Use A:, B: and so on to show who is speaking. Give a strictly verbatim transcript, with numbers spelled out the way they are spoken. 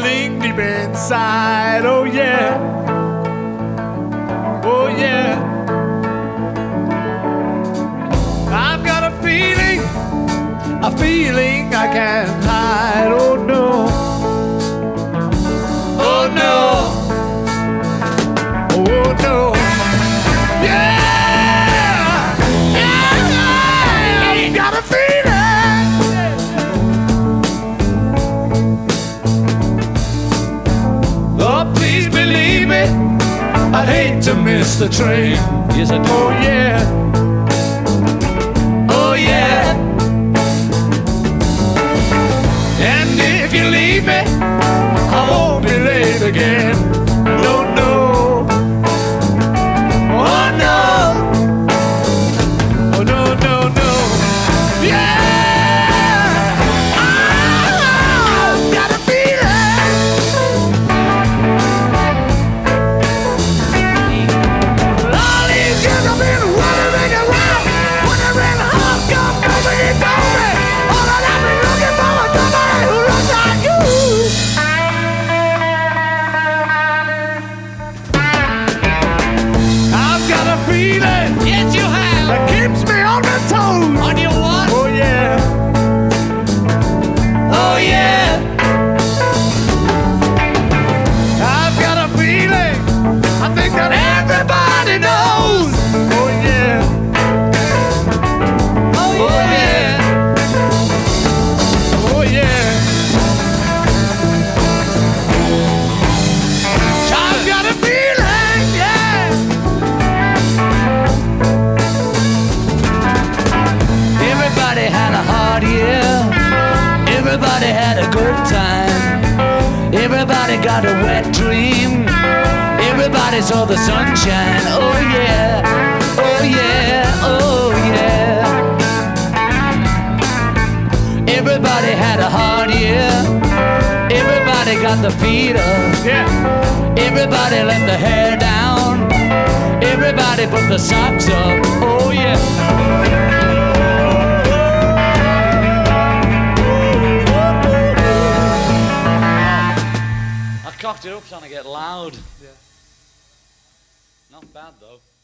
A: feeling deep inside. Oh yeah, oh yeah. I've got a feeling, a feeling I can't hide. Oh no, oh no, oh no. Yeah, yeah, I've got a feeling. Oh, please believe me, I'd hate to miss the train.
B: Yes, I do.
A: Oh yeah, oh yeah. And if you leave me, I won't be late again. No, no. Oh no. Oh no, no, no. Yeah. I've got a feeling. All these years I've been wandering around, wondering how come nobody told me. All that I've been looking for was somebody who looks like you. I've got a feeling
B: Yes, you have.
A: that keeps me on my toes.
B: On your what?
A: Oh yeah, oh yeah. I've got a feeling, I think that everybody knows. Oh yeah,
B: Oh,
A: oh yeah, oh yeah. I've got a feeling, yeah.
B: Everybody had a hard year. Everybody had a good time. Everybody got a wet dream. Everybody saw the sunshine. Oh yeah, oh yeah, oh yeah. Everybody had a hard year. Everybody got the feet up.
A: Yeah.
B: Everybody let the hair down. Everybody put the socks up. Oh yeah. I cocked it up trying to get loud.
A: Yeah.
B: Not bad though.